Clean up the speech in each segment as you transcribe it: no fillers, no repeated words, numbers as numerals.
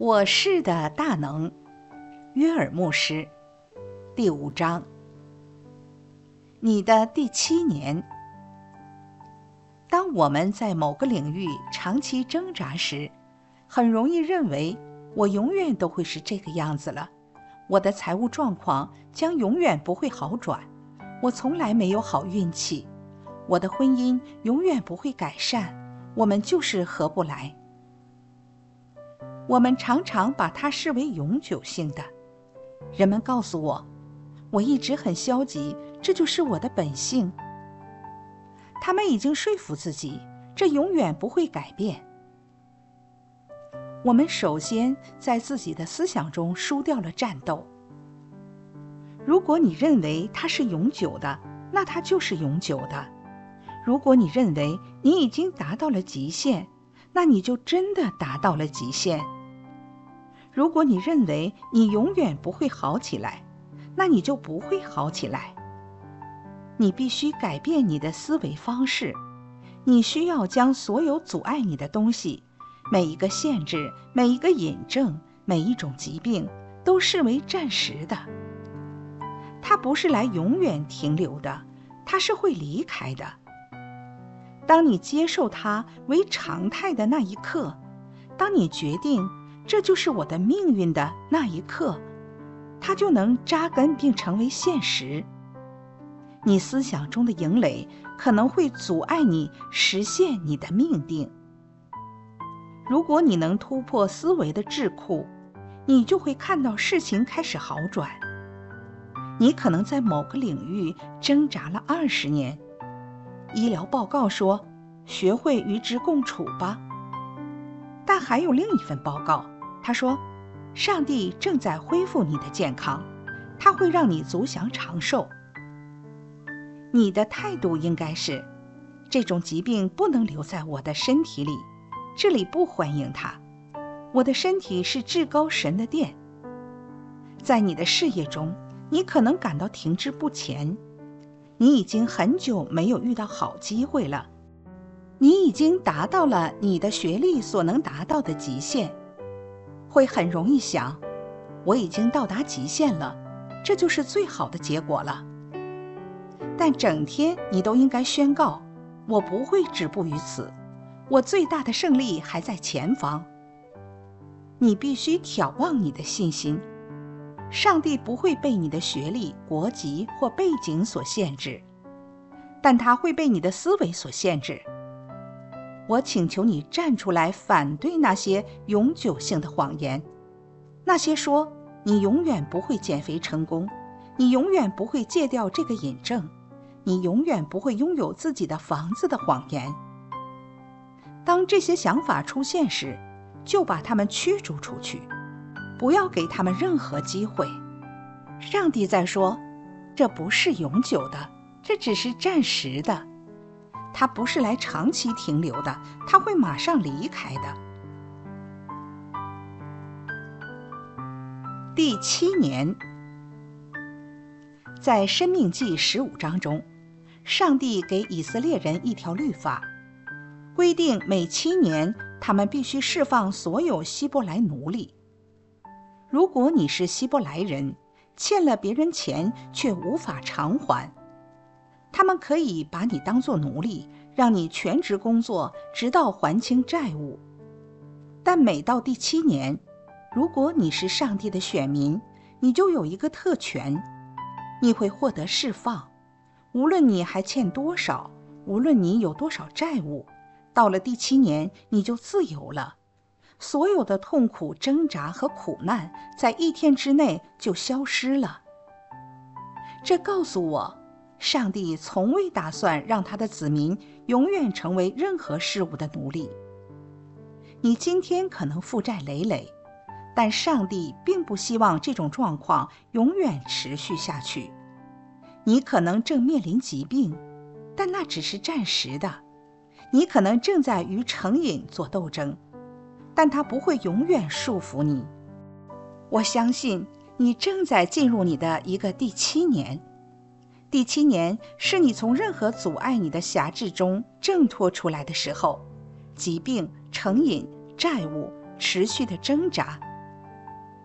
我是的大能，约尔牧师，第5章。你的第7年。当我们在某个领域长期挣扎时，很容易认为我永远都会是这个样子了，我的财务状况将永远不会好转，我从来没有好运气，我的婚姻永远不会改善，我们就是合不来。我们常常把它视为永久性的。人们告诉我，我一直很消极，这就是我的本性。他们已经说服自己，这永远不会改变。我们首先在自己的思想中输掉了战斗。如果你认为它是永久的，那它就是永久的。如果你认为你已经达到了极限，那你就真的达到了极限。如果你认为你永远不会好起来，那你就不会好起来。你必须改变你的思维方式，你需要将所有阻碍你的东西，每一个限制，每一个引症，每一种疾病，都视为暂时的。它不是来永远停留的，它是会离开的。当你接受它为常态的那一刻，当你决定这就是我的命运的那一刻，它就能扎根并成为现实。你思想中的营垒可能会阻碍你实现你的命定。如果你能突破思维的桎梏，你就会看到事情开始好转。你可能在某个领域挣扎了20年，医疗报告说学会与之共处吧。但还有另一份报告，他说上帝正在恢复你的健康，他会让你足享长寿。你的态度应该是，这种疾病不能留在我的身体里，这里不欢迎它。我的身体是至高神的殿。在你的事业中，你可能感到停滞不前，你已经很久没有遇到好机会了，你已经达到了你的学历所能达到的极限，会很容易想，我已经到达极限了，这就是最好的结果了。但整天你都应该宣告，我不会止步于此，我最大的胜利还在前方。你必须眺望你的信心。上帝不会被你的学历、国籍或背景所限制，但他会被你的思维所限制。我请求你站出来反对那些永久性的谎言，那些说你永远不会减肥成功，你永远不会戒掉这个瘾症，你永远不会拥有自己的房子的谎言。当这些想法出现时，就把它们驱逐出去，不要给他们任何机会。上帝在说，这不是永久的，这只是暂时的，它不是来长期停留的，它会马上离开的。第7年。在申命记15章中，上帝给以色列人一条律法，规定每7年他们必须释放所有希伯来奴隶。如果你是希伯来人，欠了别人钱却无法偿还，他们可以把你当作奴隶，让你全职工作，直到还清债务。但每到第7年，如果你是上帝的选民，你就有一个特权，你会获得释放，无论你还欠多少，无论你有多少债务，到了第7年，你就自由了。所有的痛苦、挣扎和苦难在1天之内就消失了。这告诉我，上帝从未打算让他的子民永远成为任何事物的奴隶。你今天可能负债累累，但上帝并不希望这种状况永远持续下去。你可能正面临疾病，但那只是暂时的。你可能正在与成瘾做斗争，但它不会永远束缚你。我相信你正在进入你的一个第7年。第7年是你从任何阻碍你的辖制中挣脱出来的时候。疾病、成瘾、债务、持续的挣扎，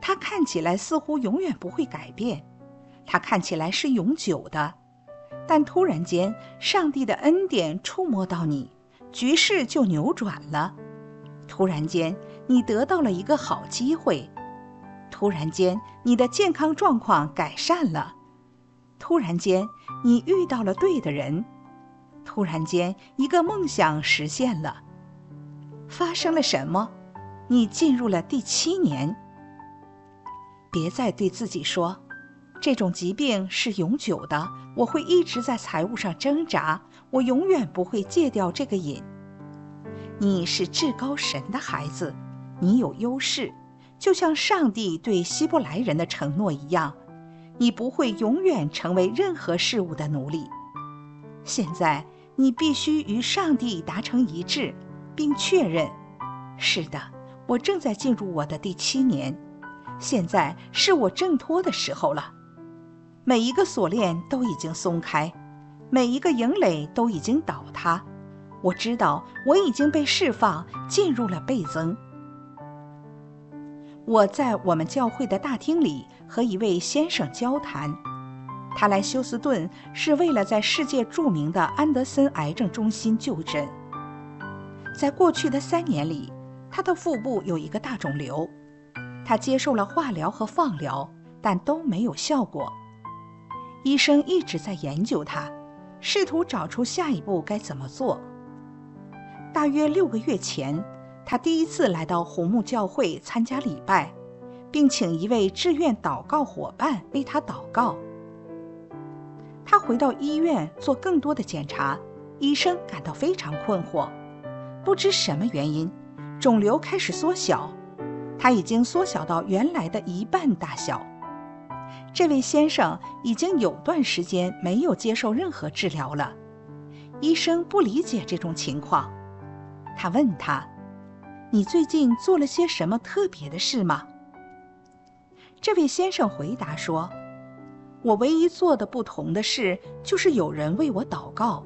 它看起来似乎永远不会改变，它看起来是永久的，但突然间，上帝的恩典触摸到你，局势就扭转了。突然间，你得到了一个好机会。突然间，你的健康状况改善了。突然间，你遇到了对的人。突然间，一个梦想实现了。发生了什么？你进入了第7年。别再对自己说，这种疾病是永久的，我会一直在财务上挣扎，我永远不会戒掉这个瘾。你是至高神的孩子，你有优势，就像上帝对希伯来人的承诺一样，你不会永远成为任何事物的奴隶。现在你必须与上帝达成一致，并确认，是的，我正在进入我的第7年，现在是我挣脱的时候了。每一个锁链都已经松开，每一个营垒都已经倒塌。我知道我已经被释放，进入了倍增。我在我们教会的大厅里和一位先生交谈，他来休斯顿是为了在世界著名的安德森癌症中心就诊。在过去的3年里，他的腹部有一个大肿瘤，他接受了化疗和放疗，但都没有效果。医生一直在研究他，试图找出下一步该怎么做。大约6个月前，他第一次来到红木教会参加礼拜，并请一位志愿祷告伙伴为他祷告。他回到医院做更多的检查，医生感到非常困惑，不知什么原因，肿瘤开始缩小，它已经缩小到原来的1半大小。这位先生已经有段时间没有接受任何治疗了，医生不理解这种情况。他问他，你最近做了些什么特别的事吗？这位先生回答说，我唯一做的不同的事就是有人为我祷告。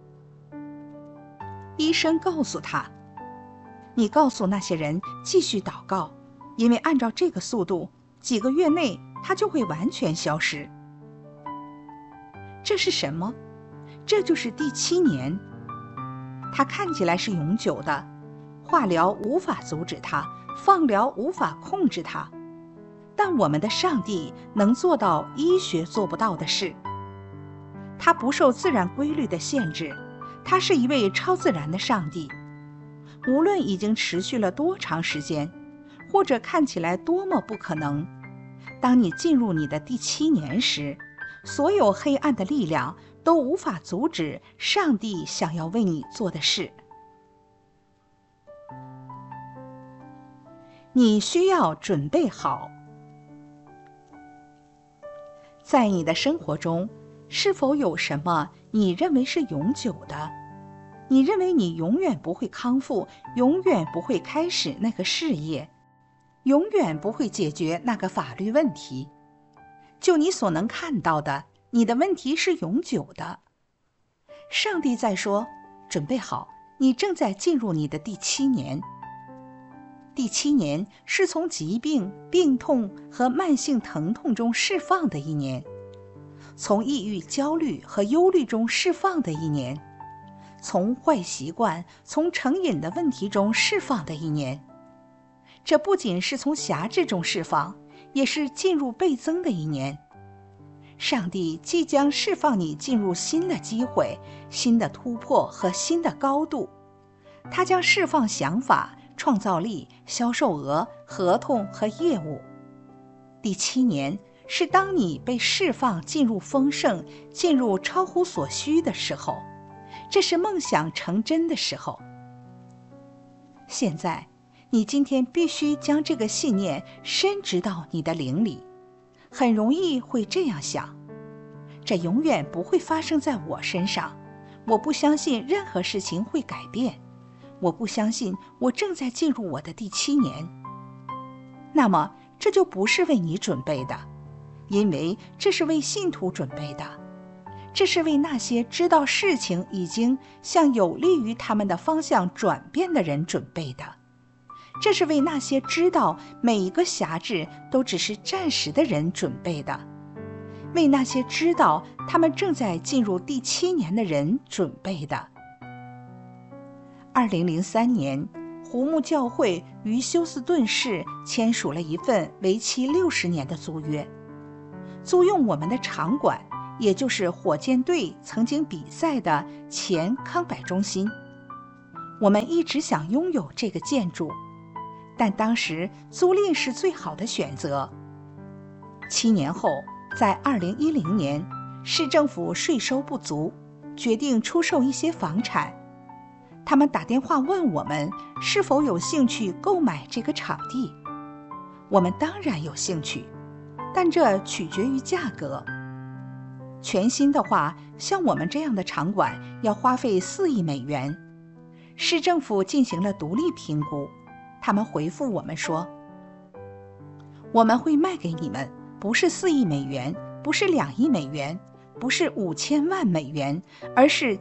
医生告诉他，你告诉那些人继续祷告，因为按照这个速度，几个月内它就会完全消失。这是什么？这就是第7年。它看起来是永久的，化疗无法阻止它，放疗无法控制它，但我们的上帝能做到医学做不到的事。他不受自然规律的限制，他是一位超自然的上帝。无论已经持续了多长时间，或者看起来多么不可能，当你进入你的第7年时，所有黑暗的力量都无法阻止上帝想要为你做的事。你需要准备好。在你的生活中，是否有什么你认为是永久的？你认为你永远不会康复，永远不会开始那个事业，永远不会解决那个法律问题。就你所能看到的，你的问题是永久的。上帝在说，准备好，你正在进入你的第7年。第7年是从疾病、病痛和慢性疼痛中释放的一年，从抑郁、焦虑和忧虑中释放的一年，从坏习惯、从成瘾的问题中释放的一年。这不仅是从辖制中释放，也是进入倍增的一年。上帝即将释放你进入新的机会、新的突破和新的高度。他将释放想法、创造力、销售额、合同和业务。第7年是当你被释放进入丰盛、进入超乎所需的时候，这是梦想成真的时候。现在，你今天必须将这个信念深植到你的灵里。很容易会这样想，这永远不会发生在我身上，我不相信任何事情会改变，我不相信我正在进入我的第7年。那么这就不是为你准备的，因为这是为信徒准备的，这是为那些知道事情已经向有利于他们的方向转变的人准备的。 这是为那些知道每一个辖制都只是暂时的人准备的，为那些知道他们正在进入第7年的人准备的。2003年，胡木教会与休斯顿市签署了一份为期60年的租约，租用我们的场馆，也就是火箭队曾经比赛的前康柏中心。我们一直想拥有这个建筑，但当时租赁是最好的选择。7年后，在2010年，市政府税收不足，决定出售一些房产。他们打电话问我们是否有兴趣购买这个场地。我们当然有兴趣，但这取决于价格。全新的话，像我们这样的场馆要花费4亿美元。市政府进行了独立评估，他们回复我们说，我们会卖给你们，不是4亿美元，不是2亿美元，不是5000万美元，而是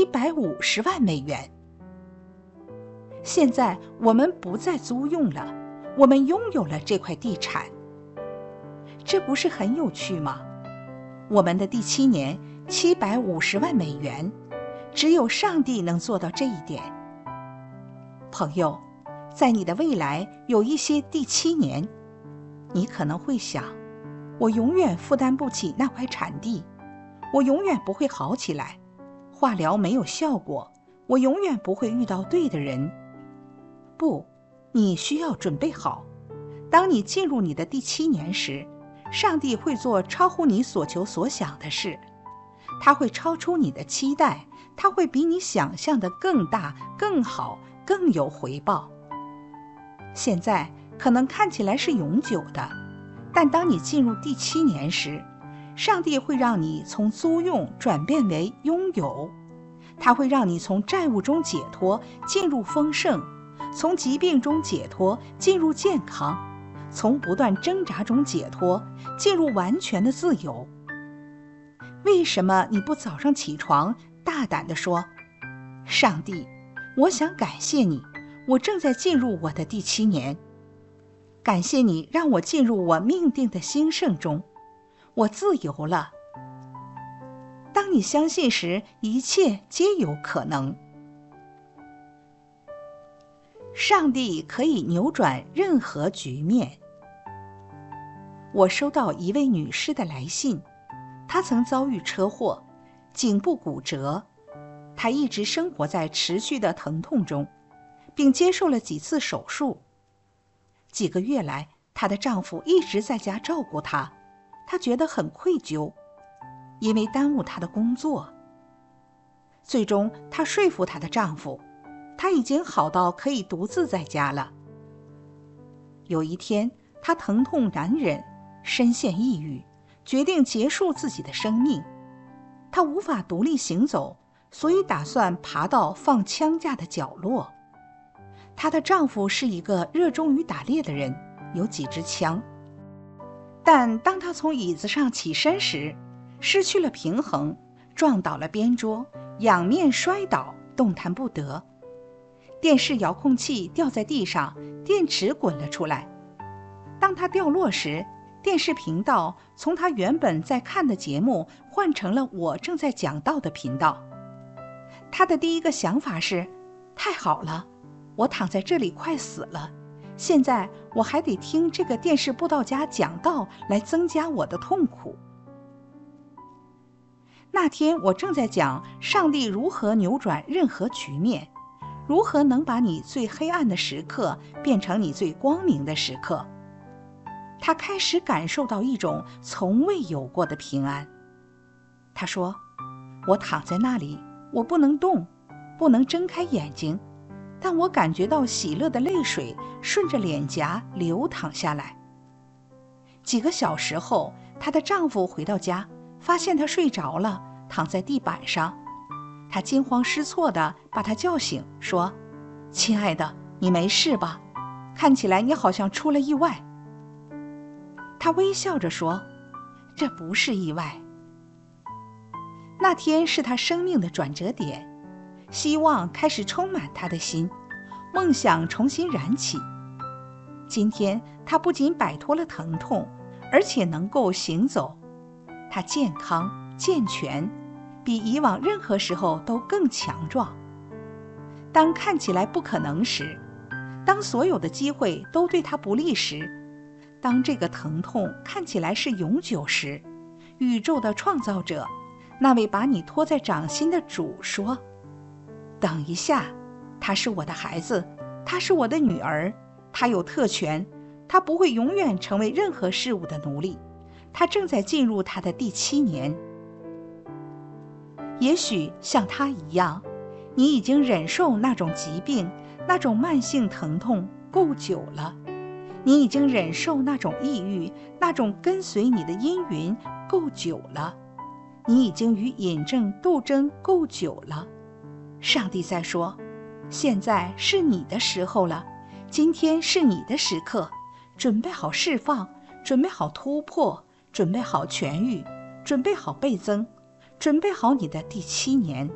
750万美元。现在我们不再租用了，我们拥有了这块地产。这不是很有趣吗？我们的第7年750万美元，只有上帝能做到这一点。朋友，在你的未来有一些第7年，你可能会想，我永远负担不起那块产地，我永远不会好起来，化疗没有效果，我永远不会遇到对的人。不，你需要准备好，当你进入你的第7年时，上帝会做超乎你所求所想的事，他会超出你的期待，他会比你想象的更大、更好、更有回报。现在可能看起来是永久的，但当你进入第7年时，上帝会让你从租用转变为拥有，他会让你从债务中解脱，进入丰盛，从疾病中解脱，进入健康，从不断挣扎中解脱，进入完全的自由。为什么你不早上起床，大胆地说，上帝，我想感谢你，我正在进入我的第7年。感谢你让我进入我命定的兴盛中，我自由了。当你相信时，一切皆有可能。上帝可以扭转任何局面。我收到一位女士的来信，她曾遭遇车祸，颈部骨折，她一直生活在持续的疼痛中，并接受了几次手术。几个月来，她的丈夫一直在家照顾她，她觉得很愧疚，因为耽误她的工作。最终，她说服她的丈夫，她已经好到可以独自在家了。有一天，她疼痛难忍，深陷抑郁，决定结束自己的生命。她无法独立行走，所以打算爬到放枪架的角落。她的丈夫是一个热衷于打猎的人，有几支枪。但当她从椅子上起身时，失去了平衡，撞倒了边桌，仰面摔倒，动弹不得。电视遥控器掉在地上，电池滚了出来。当它掉落时，电视频道从他原本在看的节目换成了我正在讲道的频道。他的第一个想法是，太好了，我躺在这里快死了，现在我还得听这个电视布道家讲道来增加我的痛苦。那天我正在讲上帝如何扭转任何局面，如何能把你最黑暗的时刻变成你最光明的时刻。他开始感受到一种从未有过的平安。他说，我躺在那里，我不能动，不能睁开眼睛，但我感觉到喜乐的泪水顺着脸颊流淌下来。几个小时后，她的丈夫回到家，发现她睡着了，躺在地板上。他惊慌失措地把她叫醒，说，亲爱的，你没事吧？看起来你好像出了意外。他微笑着说，这不是意外。那天是他生命的转折点，希望开始充满他的心，梦想重新燃起。 今天他不仅摆脱了疼痛，而且能够行走。他健康健全，比以往任何时候都更强壮。当看起来不可能时，当所有的机会都对他不利时，当这个疼痛看起来是永久时，宇宙的创造者，那位把你托在掌心的主说：等一下，他是我的孩子，他是我的女儿，他有特权，他不会永远成为任何事物的奴隶，他正在进入他的第7年。也许像他一样，你已经忍受那种疾病，那种慢性疼痛够久了，你已经忍受那种抑郁，那种跟随你的阴云够久了，你已经与瘾症斗争够久了。上帝在说，现在是你的时候了，今天是你的时刻，准备好释放，准备好突破，准备好痊愈，准备好倍增，准备好你的第7年。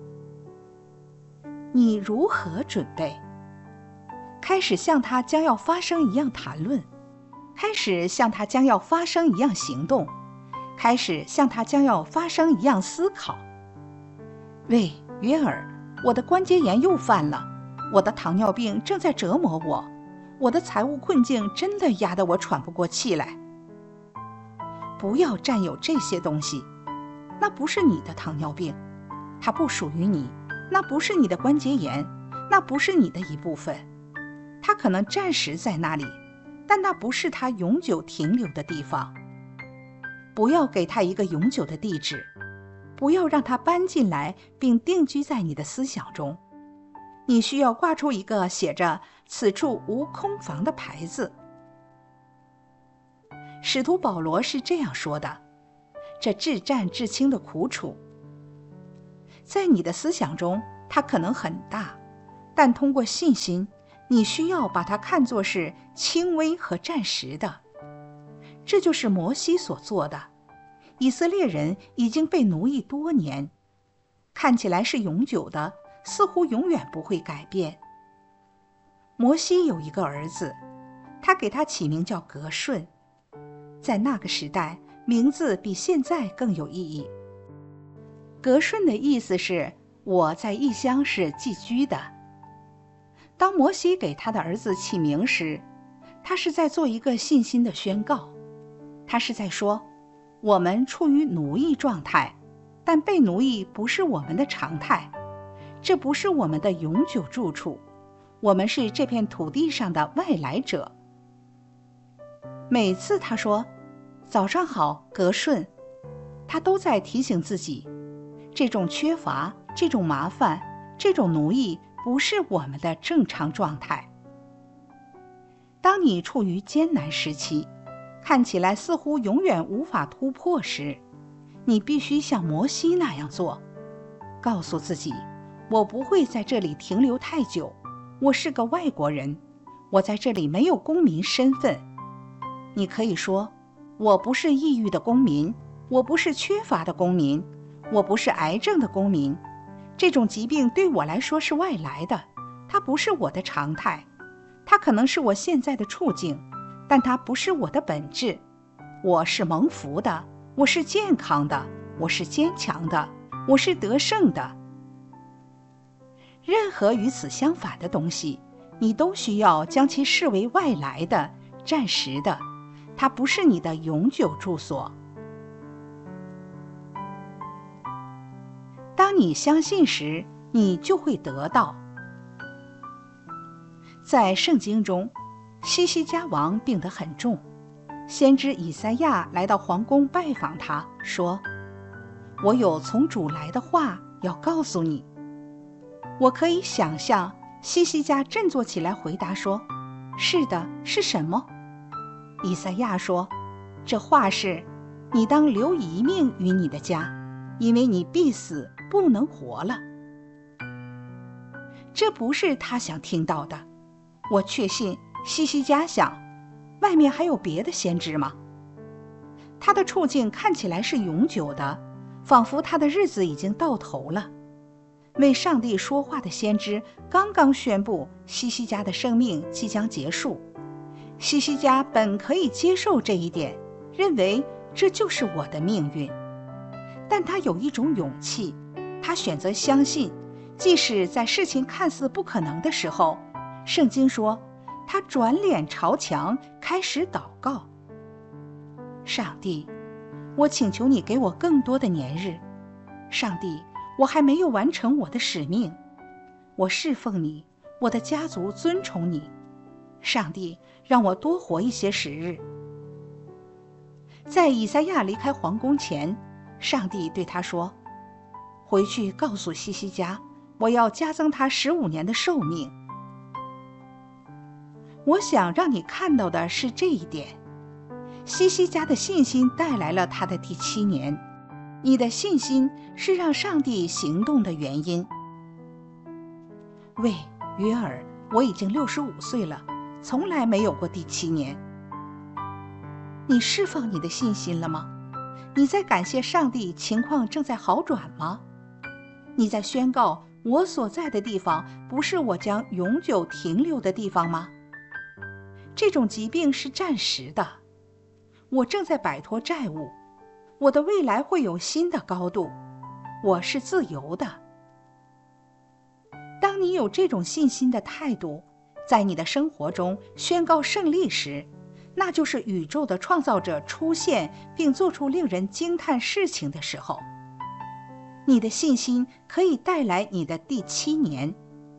你如何准备？开始像它将要发生一样谈论，开始像它将要发生一样行动，开始像它将要发生一样思考。喂，约尔，我的关节炎又犯了，我的糖尿病正在折磨我，我的财务困境真的压得我喘不过气来。不要占有这些东西，那不是你的糖尿病，它不属于你，那不是你的关节炎，那不是你的一部分。它可能暂时在那里，但那不是它永久停留的地方。不要给它一个永久的地址，不要让它搬进来并定居在你的思想中。你需要挂出一个写着“此处无空房”的牌子。使徒保罗是这样说的：这至战至轻的苦楚，在你的思想中它可能很大，但通过信心，你需要把它看作是轻微和暂时的。这就是摩西所做的。以色列人已经被奴役多年，看起来是永久的，似乎永远不会改变。摩西有一个儿子，他给他起名叫革舜。在那个时代，名字比现在更有意义。革舜的意思是我在异乡是寄居的。当摩西给他的儿子起名时，他是在做一个信心的宣告。他是在说，我们处于奴役状态，但被奴役不是我们的常态，这不是我们的永久住处，我们是这片土地上的外来者。每次他说早上好，革舜，他都在提醒自己，这种缺乏，这种麻烦，这种奴役不是我们的正常状态。当你处于艰难时期，看起来似乎永远无法突破时，你必须像摩西那样做，告诉自己，我不会在这里停留太久，我是个外国人，我在这里没有公民身份。你可以说，我不是抑郁的公民，我不是缺乏的公民，我不是癌症的公民，这种疾病对我来说是外来的，它不是我的常态，它可能是我现在的处境，但它不是我的本质。我是蒙福的，我是健康的，我是坚强的，我是得胜的。任何与此相反的东西，你都需要将其视为外来的、暂时的，它不是你的永久住所。当你相信时，你就会得到。在圣经中，西西家王病得很重，先知以赛亚来到皇宫拜访他，说：我有从主来的话要告诉你。我可以想象西西家振作起来回答说：是的，是什么？以赛亚说，这话是，你当留一命于你的家，因为你必死，不能活了。这不是他想听到的。我确信西西家想，外面还有别的先知吗？他的处境看起来是永久的，仿佛他的日子已经到头了。为上帝说话的先知刚刚宣布西西家的生命即将结束。 西西家本可以接受这一点，认为这就是我的命运，但他有一种勇气，他选择相信，即使在事情看似不可能的时候，圣经说他转脸朝墙，开始祷告。上帝，我请求你给我更多的年日。上帝，我还没有完成我的使命。我侍奉你，我的家族尊崇你。上帝，让我多活一些时日。在以赛亚离开皇宫前，上帝对他说，回去告诉西西家，我要加增他15年的寿命。我想让你看到的是这一点，西西家的信心带来了他的第7年，你的信心是让上帝行动的原因。喂，约尔，我已经65岁了，从来没有过第7年。你释放你的信心了吗？你在感谢上帝情况正在好转吗？你在宣告我所在的地方不是我将永久停留的地方吗？这种疾病是暂时的，我正在摆脱债务，我的未来会有新的高度，我是自由的。当你有这种信心的态度，在你的生活中宣告胜利时，那就是宇宙的创造者出现并做出令人惊叹事情的时候。你的信心可以带来你的第7年。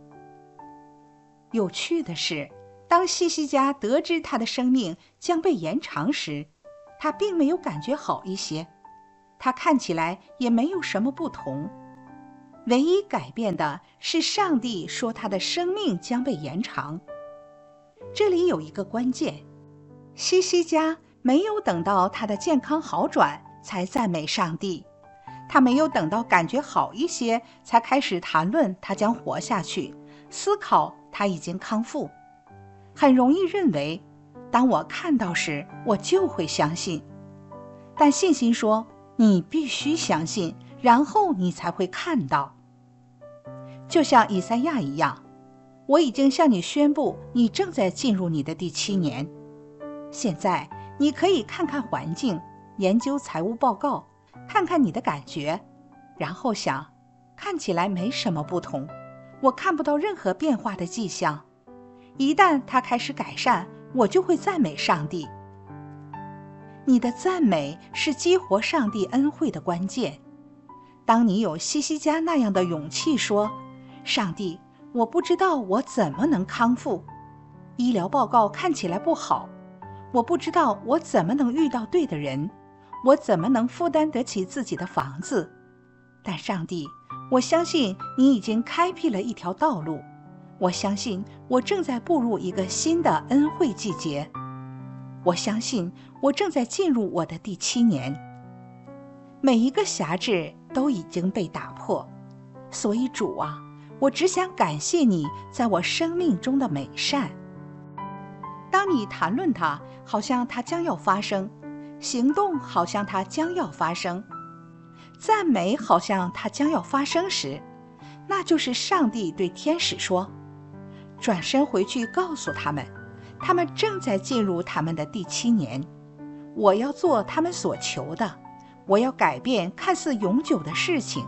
有趣的是，当西西家得知他的生命将被延长时，他并没有感觉好一些，他看起来也没有什么不同。唯一改变的是上帝说他的生命将被延长。这里有一个关键，西西家没有等到他的健康好转才赞美上帝，他没有等到感觉好一些才开始谈论他将活下去，思考他已经康复。很容易认为，当我看到时，我就会相信。但信心说，你必须相信，然后你才会看到。就像以赛亚一样，我已经向你宣布，你正在进入你的第7年。现在你可以看看环境，研究财务报告，看看你的感觉，然后想，看起来没什么不同，我看不到任何变化的迹象。一旦它开始改善，我就会赞美上帝。你的赞美是激活上帝恩惠的关键。当你有西西家那样的勇气说，上帝，我不知道我怎么能康复，医疗报告看起来不好，我不知道我怎么能遇到对的人，我怎么能负担得起自己的房子，但上帝，我相信你已经开辟了一条道路，我相信我正在步入一个新的恩惠季节，我相信我正在进入我的第7年。每一个辖制都已经被打破，所以主啊，我只想感谢你在我生命中的美善。当你谈论它，好像它将要发生，行动好像它将要发生，赞美好像它将要发生时，那就是上帝对天使说，转身回去告诉他们，他们正在进入他们的第7年，我要做他们所求的，我要改变看似永久的事情。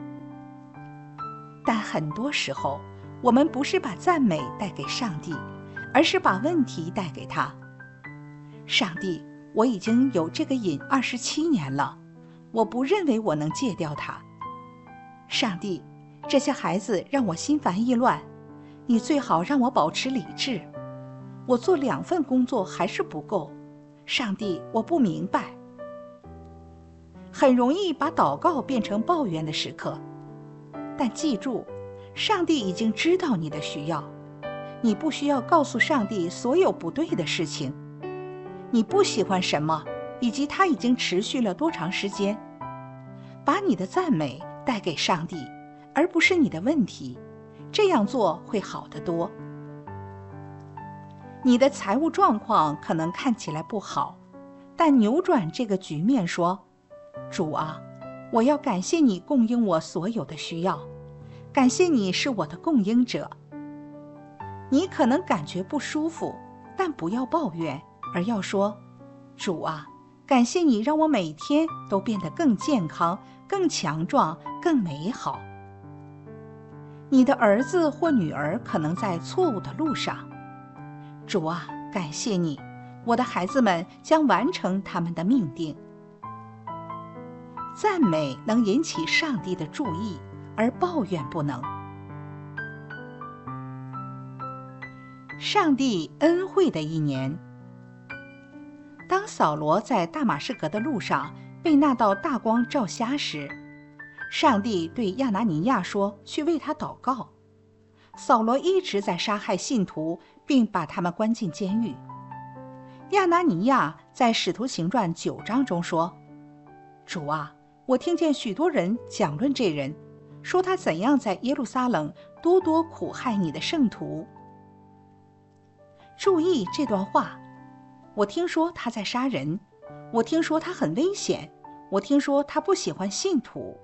但很多时候，我们不是把赞美带给上帝，而是把问题带给他。上帝，我已经有这个瘾27年了，我不认为我能戒掉它。上帝，这些孩子让我心烦意乱，你最好让我保持理智。我做2份工作还是不够，上帝，我不明白。很容易把祷告变成抱怨的时刻，但记住，上帝已经知道你的需要，你不需要告诉上帝所有不对的事情，你不喜欢什么，以及它已经持续了多长时间。把你的赞美带给上帝，而不是你的问题，这样做会好得多。你的财务状况可能看起来不好，但扭转这个局面说，主啊，我要感谢你供应我所有的需要，感谢你是我的供应者。你可能感觉不舒服， 但不要抱怨，而要说：主啊，感谢你让我每天都变得更健康、更强壮、更美好。你的儿子或女儿可能在错误的路上，主啊，感谢你，我的孩子们将完成他们的命定。赞美能引起上帝的注意，而抱怨不能。上帝恩惠的一年。当扫罗在大马士革的路上被那道大光照瞎时，上帝对亚拿尼亚说，去为他祷告。扫罗一直在杀害信徒，并把他们关进监狱。亚拿尼亚在使徒行传9章中说：主啊，我听见许多人讲论这人，说他怎样在耶路撒冷多多苦害你的圣徒。注意这段话，我听说他在杀人，我听说他很危险，我听说他不喜欢信徒。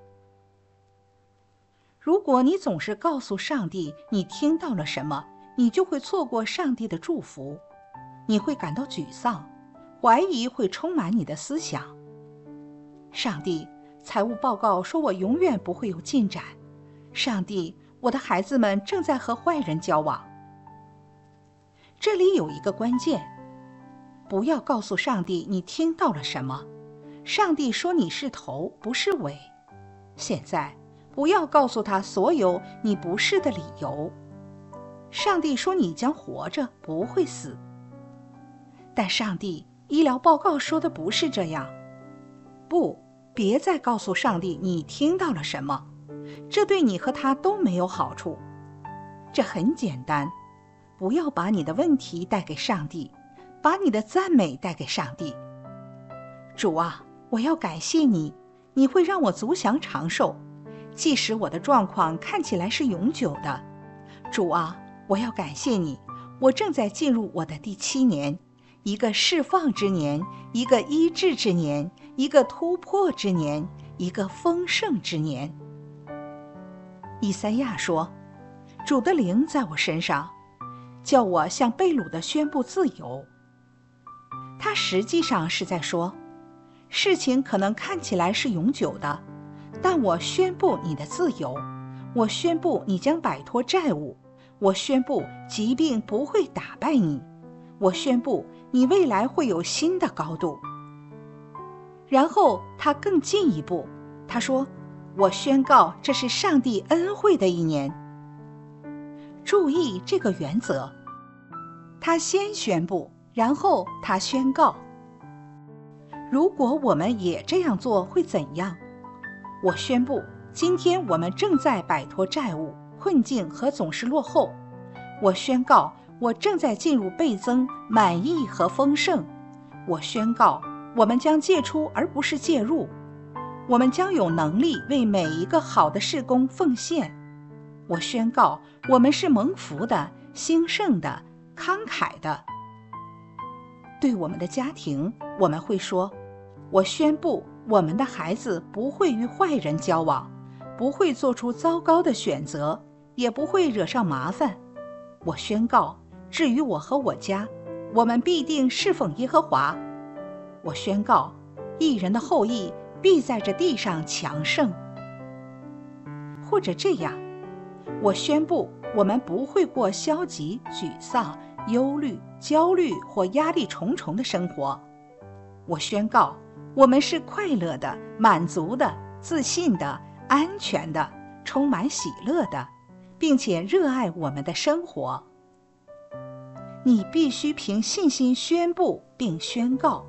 如果你总是告诉上帝你听到了什么，你就会错过上帝的祝福，你会感到沮丧，怀疑会充满你的思想。上帝，财务报告说我永远不会有进展。上帝，我的孩子们正在和坏人交往。这里有一个关键，不要告诉上帝你听到了什么。上帝说你是头，不是尾。现在不要告诉他所有你不是的理由。上帝说你将活着，不会死。但上帝，医疗报告说的不是这样。不，别再告诉上帝你听到了什么，这对你和他都没有好处。这很简单，不要把你的问题带给上帝，把你的赞美带给上帝。主啊，我要感谢你，你会让我足享长寿，即使我的状况看起来是永久的。主啊，我要感谢你，我正在进入我的第7年，一个释放之年，一个医治之年，一个突破之年，一个丰盛之年。以赛亚说，主的灵在我身上，叫我向被掳的宣布自由。他实际上是在说，事情可能看起来是永久的，但我宣布你的自由，我宣布你将摆脱债务，我宣布疾病不会打败你，我宣布你未来会有新的高度。然后他更进一步，他说，我宣告这是上帝恩惠的一年。注意这个原则，他先宣布，然后他宣告。如果我们也这样做会怎样？我宣布，今天我们正在摆脱债务、困境和总是落后。我宣告，我正在进入倍增、满意和丰盛。我宣告，我们将借出而不是介入。我们将有能力为每一个好的事工奉献。我宣告，我们是蒙福的、兴盛的、慷慨的。对我们的家庭，我们会说，我宣布我们的孩子不会与坏人交往，不会做出糟糕的选择，也不会惹上麻烦。我宣告，至于我和我家，我们必定侍奉耶和华。我宣告，义人的后裔必在这地上强盛。或者这样，我宣布我们不会过消极、沮丧、忧虑、焦虑或压力重重的生活。我宣告，我们是快乐的、满足的、自信的、安全的、充满喜乐的，并且热爱我们的生活。你必须凭信心宣布并宣告。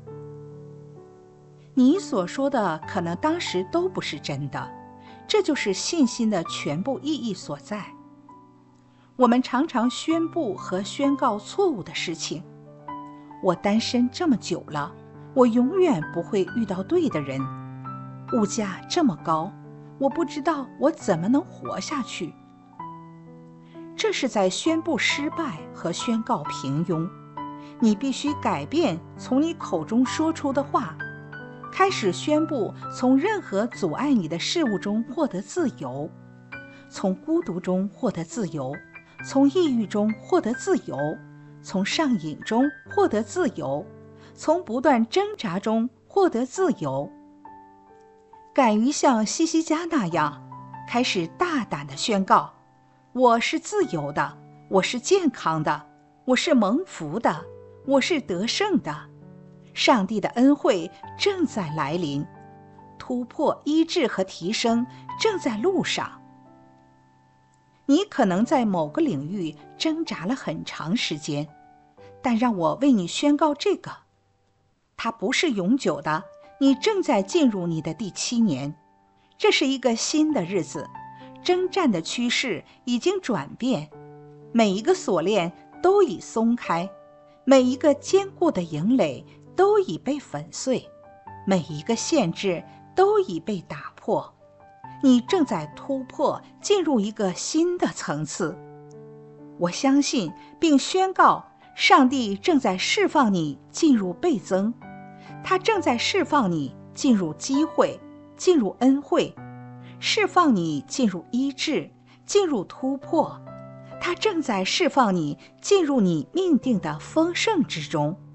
你所说的可能当时都不是真的，这就是信心的全部意义所在。我们常常宣布和宣告错误的事情。我单身这么久了，我永远不会遇到对的人。物价这么高，我不知道我怎么能活下去。这是在宣布失败和宣告平庸。你必须改变从你口中说出的话，开始宣布从任何阻碍你的事物中获得自由，从孤独中获得自由，从抑郁中获得自由， 从上瘾中获得自由，从不断挣扎中获得自由。敢于像西西家那样，开始大胆地宣告：我是自由的，我是健康的，我是蒙福的，我是得胜的。上帝的恩惠正在来临，突破、医治和提升正在路上。你可能在某个领域挣扎了很长时间，但让我为你宣告这个：它不是永久的，你正在进入你的第7年，这是一个新的日子，征战的趋势已经转变，每一个锁链都已松开，每一个坚固的营垒都已被粉碎，每一个限制都已被打破。你正在突破，进入一个新的层次。我相信并宣告，上帝正在释放你进入倍增，他正在释放你进入机会，进入恩惠，释放你进入医治，进入突破。他正在释放你进入你命定的丰盛之中。